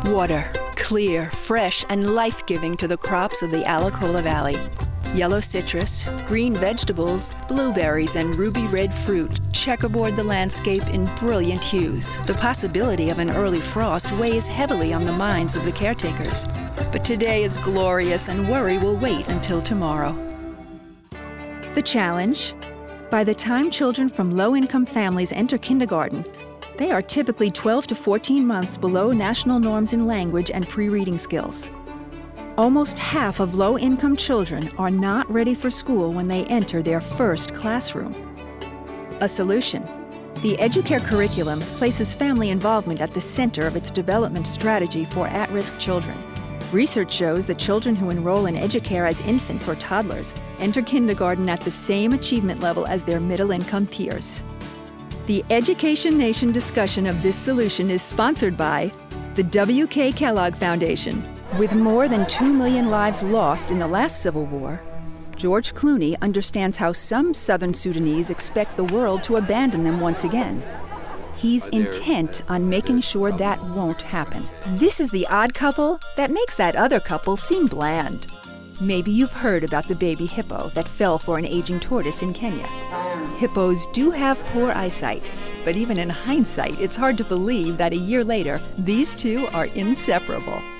Water, clear, fresh, and life-giving to the crops of the Alacola Valley. Yellow citrus, green vegetables, blueberries, and ruby red fruit checkerboard the landscape in brilliant hues. The possibility of an early frost weighs heavily on the minds of the caretakers. But today is glorious, and worry will wait until tomorrow. The challenge: by the time children from low-income families enter kindergarten, they are typically 12 to 14 months below national norms in language and pre-reading skills. Almost half of low-income children are not ready for school when they enter their first classroom. A solution: the EduCare curriculum places family involvement at the center of its development strategy for at-risk children. Research shows that children who enroll in EduCare as infants or toddlers enter kindergarten at the same achievement level as their middle-income peers. The Education Nation discussion of this solution is sponsored by the W.K. Kellogg Foundation. With more than 2 million lives lost in the last Civil War, George Clooney understands how some Southern Sudanese expect the world to abandon them once again. He's intent on making sure that won't happen. This is the odd couple that makes that other couple seem bland. Maybe you've heard about the baby hippo that fell for an aging tortoise in Kenya. Hippos do have poor eyesight, but even in hindsight, it's hard to believe that a year later, these two are inseparable.